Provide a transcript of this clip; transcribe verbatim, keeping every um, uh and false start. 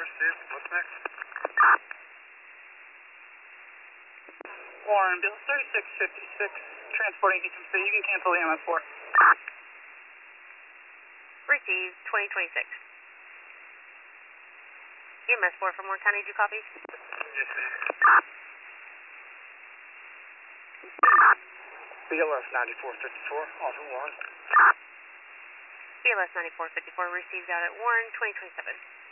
Steve. What's next? Warren, Bill thirty-six fifty-six, transporting Houston City. You can cancel the M S four. Received, twenty twenty-six. M S four from Warren County, did you copy? Yes, ma'am. B L S ninety-four fifty-four, off at Warren. B L S ninety-four fifty-four received out at Warren, twenty twenty-seven.